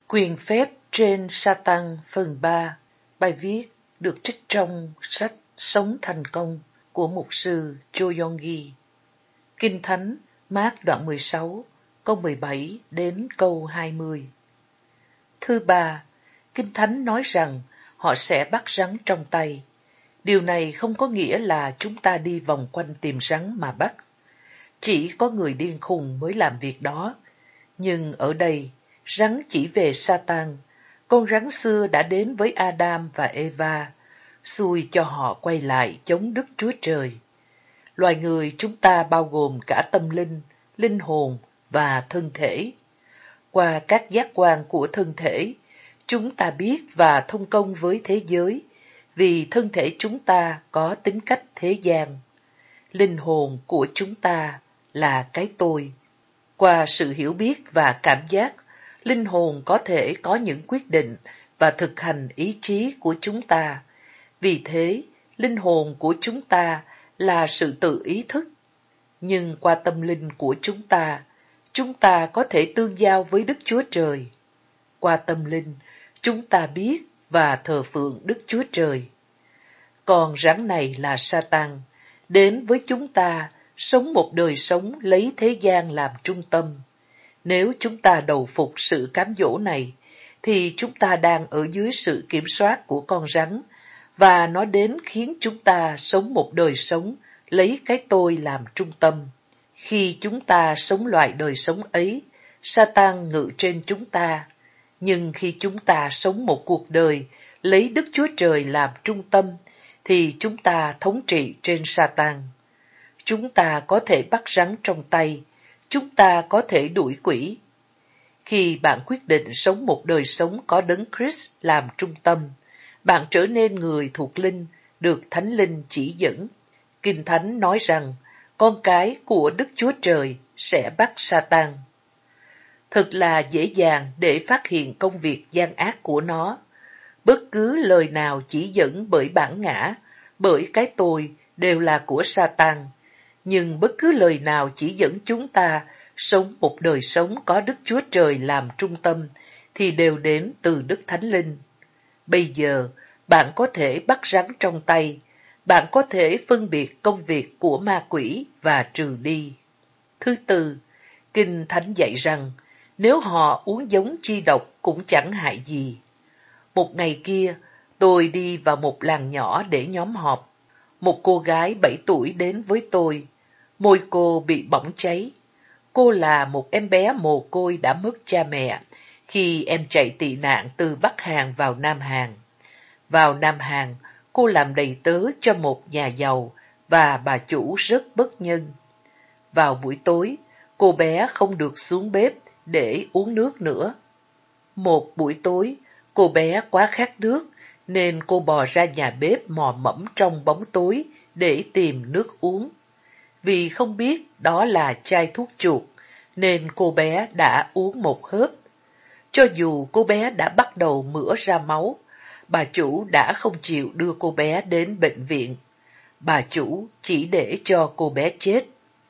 Quyền phép trên Satan phần 3, bài viết được trích trong sách Sống Thành Công của mục sư Cho Yonggi. Kinh Thánh Mác đoạn 16, câu 17 đến câu 20. Thứ ba, Kinh Thánh nói rằng họ sẽ bắt rắn trong tay. Điều này không có nghĩa là chúng ta đi vòng quanh tìm rắn mà bắt. Chỉ có người điên khùng mới làm việc đó. Nhưng ở đây, rắn chỉ về Satan, con rắn xưa đã đến với Adam và Eva, xui cho họ quay lại chống Đức Chúa Trời. Loài người chúng ta bao gồm cả tâm linh, linh hồn và thân thể. Qua các giác quan của thân thể, chúng ta biết và thông công với thế giới, vì thân thể chúng ta có tính cách thế gian. Linh hồn của chúng ta là cái tôi. Qua sự hiểu biết và cảm giác, linh hồn có thể có những quyết định và thực hành ý chí của chúng ta. Vì thế, linh hồn của chúng ta là sự tự ý thức. Nhưng qua tâm linh của chúng ta có thể tương giao với Đức Chúa Trời. Qua tâm linh, chúng ta biết và thờ phượng Đức Chúa Trời. Còn rắn này là Satan, đến với chúng ta, sống một đời sống lấy thế gian làm trung tâm. Nếu chúng ta đầu phục sự cám dỗ này, thì chúng ta đang ở dưới sự kiểm soát của con rắn, và nó đến khiến chúng ta sống một đời sống lấy cái tôi làm trung tâm. Khi chúng ta sống loại đời sống ấy, Satan ngự trên chúng ta. Nhưng khi chúng ta sống một cuộc đời lấy Đức Chúa Trời làm trung tâm, thì chúng ta thống trị trên Satan. Chúng ta có thể bắt rắn trong tay, chúng ta có thể đuổi quỷ. Khi bạn quyết định sống một đời sống có Đấng Christ làm trung tâm, bạn trở nên người thuộc linh, được Thánh Linh chỉ dẫn. Kinh Thánh nói rằng, con cái của Đức Chúa Trời sẽ bắt Satan. Thật là dễ dàng để phát hiện công việc gian ác của nó. Bất cứ lời nào chỉ dẫn bởi bản ngã, bởi cái tôi đều là của Satan. Nhưng bất cứ lời nào chỉ dẫn chúng ta sống một đời sống có Đức Chúa Trời làm trung tâm thì đều đến từ Đức Thánh Linh. Bây giờ, bạn có thể bắt rắn trong tay, bạn có thể phân biệt công việc của ma quỷ và trừ đi. Thứ tư, Kinh Thánh dạy rằng, nếu họ uống giống chi độc cũng chẳng hại gì. Một ngày kia, tôi đi vào một làng nhỏ để nhóm họp. Một cô gái 7 tuổi đến với tôi. Môi cô bị bỏng cháy. Cô là một em bé mồ côi đã mất cha mẹ khi em chạy tị nạn từ Bắc Hàn vào Nam Hàn. Vào Nam Hàn, cô làm đầy tớ cho một nhà giàu và bà chủ rất bất nhân. Vào buổi tối, cô bé không được xuống bếp để uống nước nữa. Một buổi tối, cô bé quá khát nước nên cô bò ra nhà bếp mò mẫm trong bóng tối để tìm nước uống. Vì không biết đó là chai thuốc chuột, nên cô bé đã uống một hớp. Cho dù cô bé đã bắt đầu mửa ra máu, bà chủ đã không chịu đưa cô bé đến bệnh viện. Bà chủ chỉ để cho cô bé chết.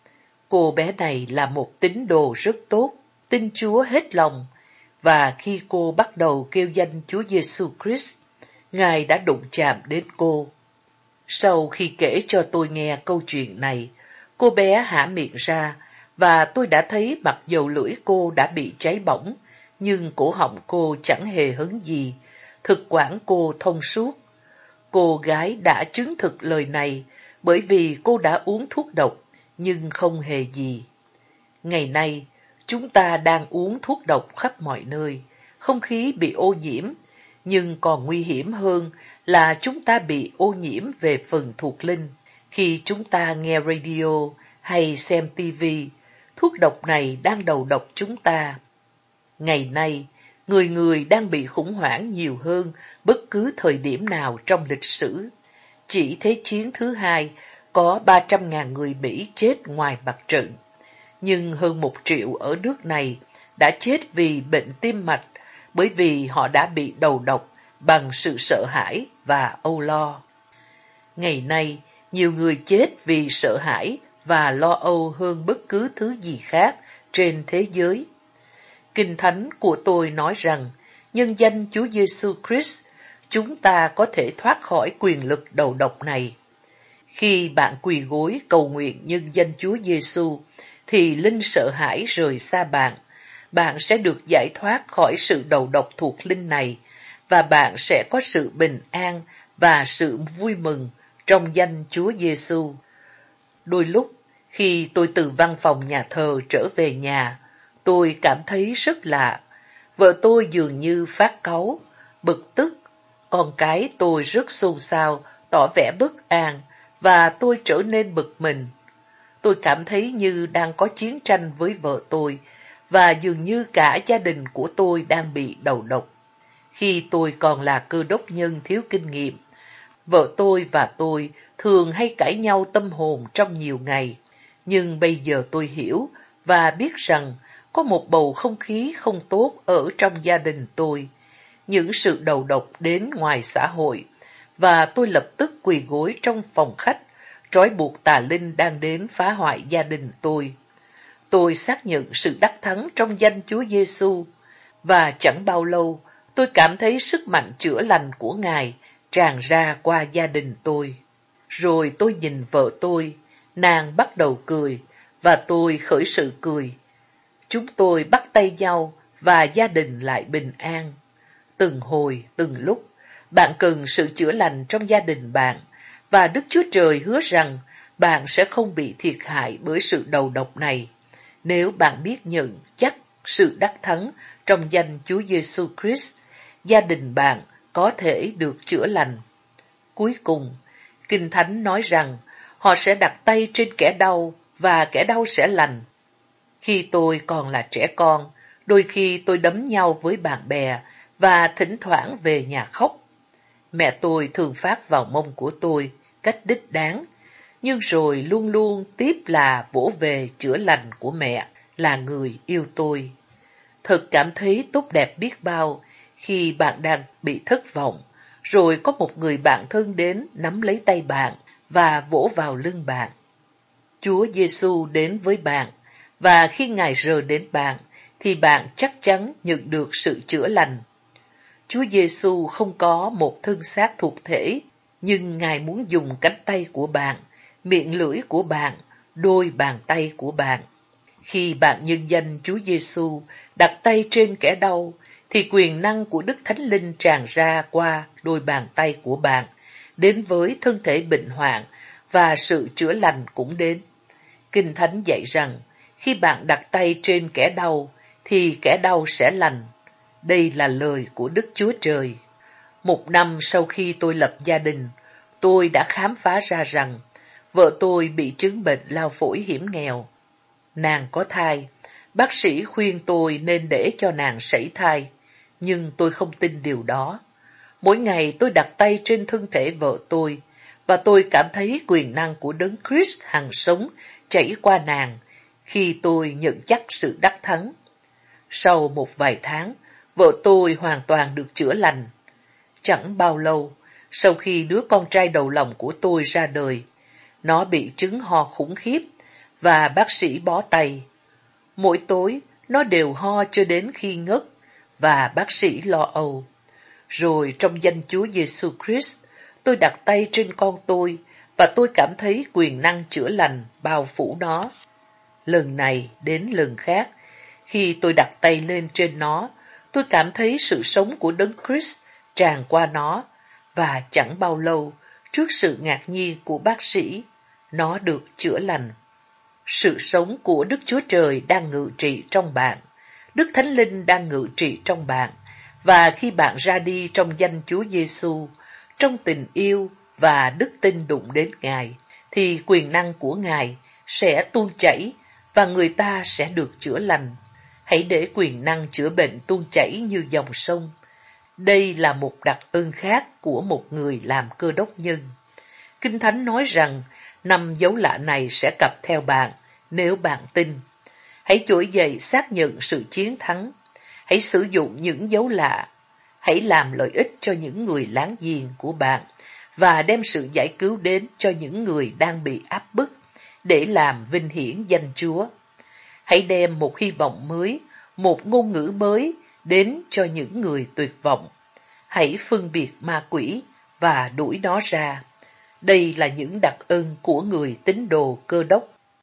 Cô bé này là một tín đồ rất tốt, tin Chúa hết lòng, và khi cô bắt đầu kêu danh Chúa Giêsu Christ, Ngài đã đụng chạm đến cô. Sau khi kể cho tôi nghe câu chuyện này, cô bé há miệng ra, và tôi đã thấy mặc dầu lưỡi cô đã bị cháy bỏng, nhưng cổ họng cô chẳng hề hấn gì, thực quản cô thông suốt. Cô gái đã chứng thực lời này bởi vì cô đã uống thuốc độc, nhưng không hề gì. Ngày nay, chúng ta đang uống thuốc độc khắp mọi nơi, không khí bị ô nhiễm, nhưng còn nguy hiểm hơn là chúng ta bị ô nhiễm về phần thuộc linh. Khi chúng ta nghe radio hay xem TV, thuốc độc này đang đầu độc chúng ta. Ngày nay, người người đang bị khủng hoảng nhiều hơn bất cứ thời điểm nào trong lịch sử. Chỉ Thế chiến thứ hai có 300.000 người Mỹ chết ngoài mặt trận, nhưng hơn 1 triệu ở nước này đã chết vì bệnh tim mạch bởi vì họ đã bị đầu độc bằng sự sợ hãi và âu lo. Ngày nay, nhiều người chết vì sợ hãi và lo âu hơn bất cứ thứ gì khác trên thế giới. Kinh Thánh của tôi nói rằng, nhân danh Chúa Giêsu Christ, chúng ta có thể thoát khỏi quyền lực đầu độc này. Khi bạn quỳ gối cầu nguyện nhân danh Chúa Giêsu, thì linh sợ hãi rời xa bạn. Bạn sẽ được giải thoát khỏi sự đầu độc thuộc linh này, và bạn sẽ có sự bình an và sự vui mừng trong danh Chúa Giêsu. Đôi lúc, khi tôi từ văn phòng nhà thờ trở về nhà, tôi cảm thấy rất lạ. Vợ tôi dường như phát cáu, bực tức. Con cái tôi rất xôn xao, tỏ vẻ bất an, và tôi trở nên bực mình. Tôi cảm thấy như đang có chiến tranh với vợ tôi, và dường như cả gia đình của tôi đang bị đầu độc. Khi tôi còn là cơ đốc nhân thiếu kinh nghiệm, vợ tôi và tôi thường hay cãi nhau tâm hồn trong nhiều ngày. Nhưng bây giờ tôi hiểu và biết rằng có một bầu không khí không tốt ở trong gia đình tôi. Những sự đầu độc đến ngoài xã hội, và tôi lập tức quỳ gối trong phòng khách, trói buộc tà linh đang đến phá hoại gia đình tôi. Tôi xác nhận sự đắc thắng trong danh Chúa Giêsu, và chẳng bao lâu tôi cảm thấy sức mạnh chữa lành của Ngài tràn ra qua gia đình tôi. Rồi tôi nhìn vợ tôi, nàng bắt đầu cười, và tôi khởi sự cười. Chúng tôi bắt tay nhau và gia đình lại bình an. Từng hồi, từng lúc, bạn cần sự chữa lành trong gia đình bạn, và Đức Chúa Trời hứa rằng bạn sẽ không bị thiệt hại bởi sự đầu độc này, nếu bạn biết nhận chắc sự đắc thắng trong danh Chúa Giêsu Christ. Gia đình bạn có thể được chữa lành. Cuối cùng, Kinh Thánh nói rằng họ sẽ đặt tay trên kẻ đau và kẻ đau sẽ lành. Khi tôi còn là trẻ con, đôi khi tôi đấm nhau với bạn bè và thỉnh thoảng về nhà khóc. Mẹ tôi thường phát vào mông của tôi cách đích đáng, nhưng rồi luôn luôn tiếp là vỗ về chữa lành của mẹ, là người yêu tôi. Thật cảm thấy tốt đẹp biết bao khi bạn đang bị thất vọng, rồi có một người bạn thân đến nắm lấy tay bạn và vỗ vào lưng bạn. Chúa Giêsu đến với bạn, và khi Ngài rờ đến bạn, thì bạn chắc chắn nhận được sự chữa lành. Chúa Giêsu không có một thân xác thuộc thể, nhưng Ngài muốn dùng cánh tay của bạn, miệng lưỡi của bạn, đôi bàn tay của bạn. Khi bạn nhân danh Chúa Giêsu đặt tay trên kẻ đau, thì quyền năng của Đức Thánh Linh tràn ra qua đôi bàn tay của bạn, đến với thân thể bệnh hoạn, và sự chữa lành cũng đến. Kinh Thánh dạy rằng, khi bạn đặt tay trên kẻ đau, thì kẻ đau sẽ lành. Đây là lời của Đức Chúa Trời. 1 năm sau khi tôi lập gia đình, tôi đã khám phá ra rằng vợ tôi bị chứng bệnh lao phổi hiểm nghèo. Nàng có thai, bác sĩ khuyên tôi nên để cho nàng sảy thai, nhưng tôi không tin điều đó. Mỗi ngày tôi đặt tay trên thân thể vợ tôi, và tôi cảm thấy quyền năng của Đấng Christ hằng sống chảy qua nàng khi tôi nhận chắc sự đắc thắng. Sau một vài tháng, vợ tôi hoàn toàn được chữa lành. Chẳng bao lâu, sau khi đứa con trai đầu lòng của tôi ra đời, nó bị chứng ho khủng khiếp và bác sĩ bó tay. Mỗi tối, nó đều ho cho đến khi ngất, và bác sĩ lo âu. Rồi trong danh Chúa Giêsu Christ, tôi đặt tay trên con tôi, và tôi cảm thấy quyền năng chữa lành bao phủ nó. Lần này đến lần khác, khi tôi đặt tay lên trên nó, tôi cảm thấy sự sống của Đấng Christ tràn qua nó, và chẳng bao lâu, trước sự ngạc nhiên của bác sĩ, nó được chữa lành. Sự sống của Đức Chúa Trời đang ngự trị trong bạn, Đức Thánh Linh đang ngự trị trong bạn, và khi bạn ra đi trong danh Chúa Giêsu, trong tình yêu và đức tin đụng đến Ngài, thì quyền năng của Ngài sẽ tuôn chảy và người ta sẽ được chữa lành. Hãy để quyền năng chữa bệnh tuôn chảy như dòng sông. Đây là một đặc ân khác của một người làm cơ đốc nhân. Kinh Thánh nói rằng 5 dấu lạ này sẽ cặp theo bạn nếu bạn tin. Hãy trỗi dậy xác nhận sự chiến thắng. Hãy sử dụng những dấu lạ. Hãy làm lợi ích cho những người láng giềng của bạn và đem sự giải cứu đến cho những người đang bị áp bức để làm vinh hiển danh Chúa. Hãy đem một hy vọng mới, một ngôn ngữ mới đến cho những người tuyệt vọng. Hãy phân biệt ma quỷ và đuổi nó ra. Đây là những đặc ân của người tín đồ Cơ Đốc